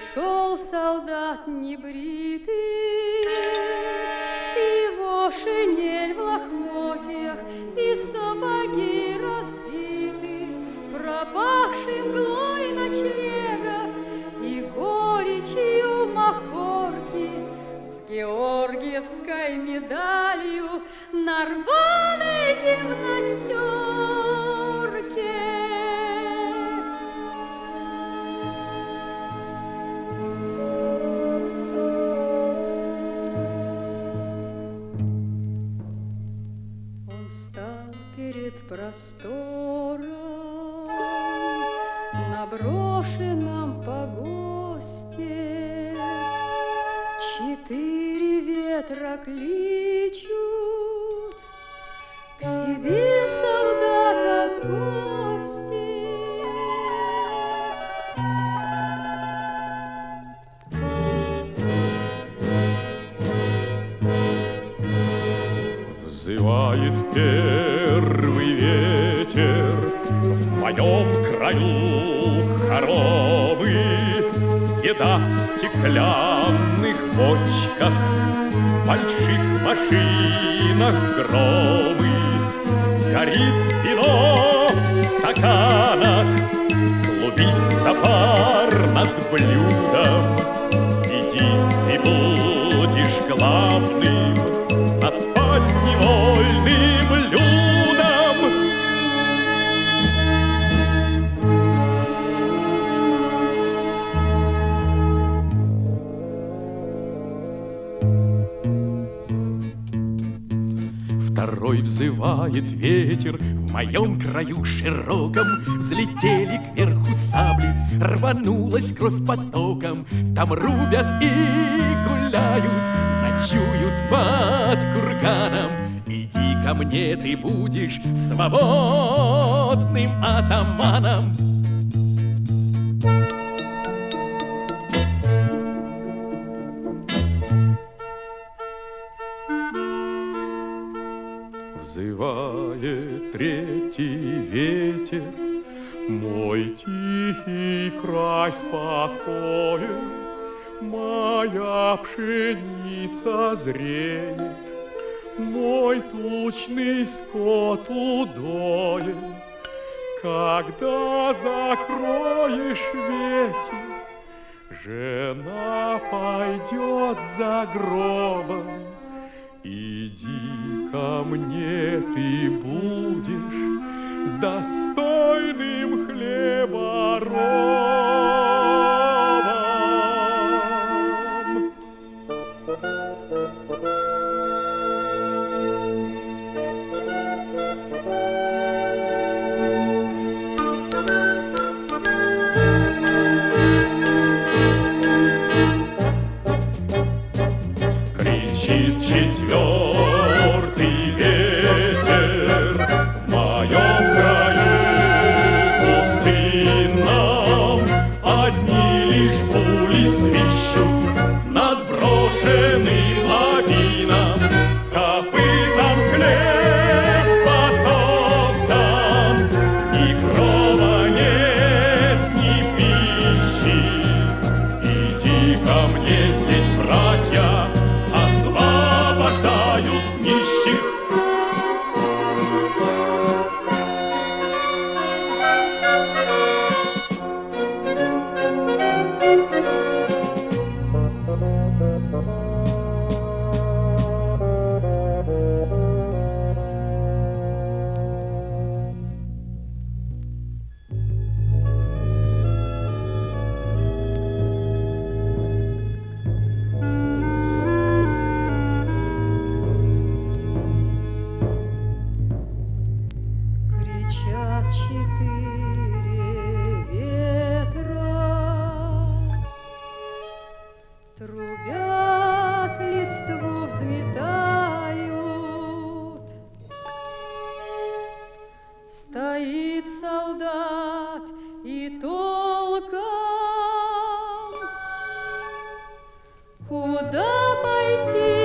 Пришел солдат небритый, его шинель в лохмотьях и сапоги разбиты, пропахший мглой ночлегов и горечью махорки, с георгиевской медалью на рваной гимнастерке. Встал перед простором на брошенном погосте. 4 ветра кличут к себе солдата в гости. Взывает первый ветер в моем краю хоромы, еда в стеклянных бочках, в больших машинах громы. Горит вино в стаканах, клубится пар над блюдом. Иди, ты будешь главным над подневольным людом. Второй взывает ветер в моем краю широком. Взлетели кверху сабли, рванулась кровь потоком. Там рубят и гуляют, ночуют под курганом. Иди ко мне, ты будешь свободным атаманом. Взывает третий ветер, мой тихий край спокоен. Моя пшеница зреет, мой тучный скот удоен. Когда закроешь веки, жена пойдет за гробом. Иди ко мне, ты будешь достойным хлеборобом. Кричит четвертый ветер в моем краю пустынном. Одни лишь пули свищут над брошенным лавином. Копытом хлеб потоптан, ни крова нет, ни пищи. Иди ко мне, здесь братья освобождают нищих. Кричат 4 ветра, трубят, листву взметают. Стоит солдат и толком, куда пойти?